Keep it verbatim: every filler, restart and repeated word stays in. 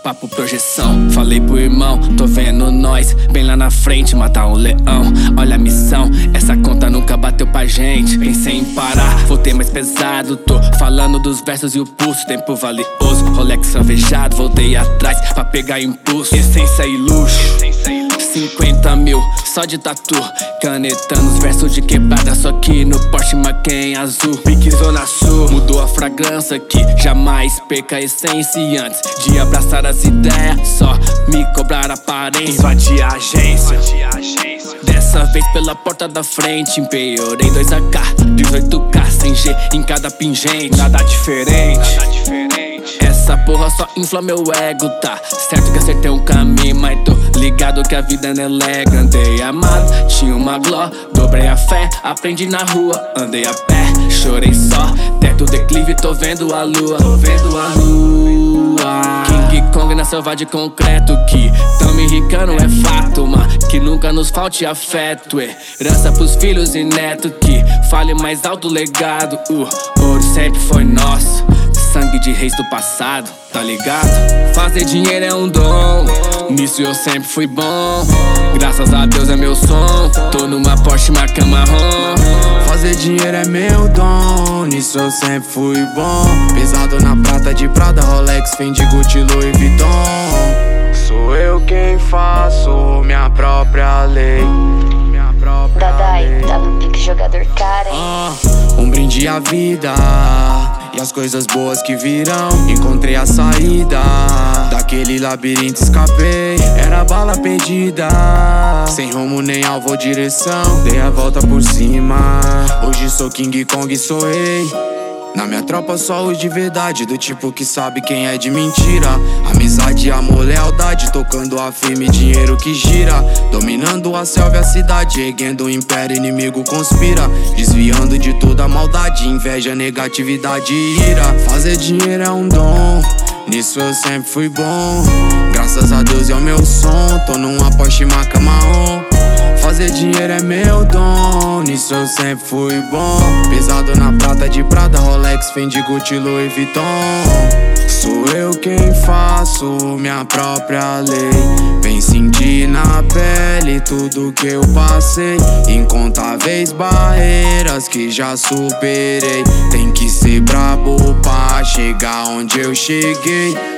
papo projeção. Falei pro irmão, tô vendo nós bem lá na frente, matar um leão. Olha a missão, essa conta nunca bateu pra gente. Pensei em parar, voltei mais pesado. Tô falando dos versos e o pulso, tempo valioso. Rolex alvejado, voltei atrás pra pegar impulso. Essência e luxo, cinquenta mil só de tatu, canetando os versos de quebrada, só que no Porsche Macan azul. Pique Zona Sul, mudou a fragrância que jamais perca a essência. E antes de abraçar as ideias, só me cobrar aparência. Invadi a agência, dessa vez pela porta da frente. Empeorei dois A K, dezoito K, sem G em cada pingente. Nada diferente, essa porra só infla meu ego, tá certo que acertei um caminho, mas tô ligado que a vida não é lega. Andei amado, tinha uma gló, dobrei a fé, aprendi na rua. Andei a pé, chorei só, teto declive, tô vendo a lua. Tô vendo a lua. King Kong na selva de concreto, que tamo enricando é fato, mas que nunca nos falte afeto. Herança pros filhos e netos, que fale mais alto legado. O ouro sempre foi nosso, sangue de reis do passado, tá ligado? Fazer dinheiro é um dom, nisso eu sempre fui bom. Graças a Deus é meu som, tô numa Porsche Macan marrom. Fazer dinheiro é meu dom, nisso eu sempre fui bom. Pesado na prata de Prada, Rolex, Fendi, Gucci, Louis Vuitton. Sou eu quem faço minha própria lei. Minha própria Dadai, lei. tava no pique jogador cara, hein? Ah, um brinde à vida e as coisas boas que virão. Encontrei a saída daquele labirinto, escapei. Era bala perdida, sem rumo nem alvo ou direção. Dei a volta por cima, hoje sou King Kong, sou rei. Na minha tropa só os de verdade, do tipo que sabe quem é de mentira. Amizade, amor, lealdade, tocando a firme, dinheiro que gira. Dominando a selva e a cidade, erguendo o império, inimigo conspira. Desviando de toda a maldade, inveja, negatividade e ira. Fazer dinheiro é um dom, nisso eu sempre fui bom. Graças a Deus é o meu som, tô numa Porsche Macan marrom. Fazer dinheiro é meu dom, nisso eu sempre fui bom. Pesado na prata de Prada, Rolex, Fendi, Gucci, Louis Vuitton. Sou eu quem faço minha própria lei. Vem sentir na pele tudo que eu passei. Incontáveis barreiras que já superei. Tem que ser brabo pra chegar onde eu cheguei.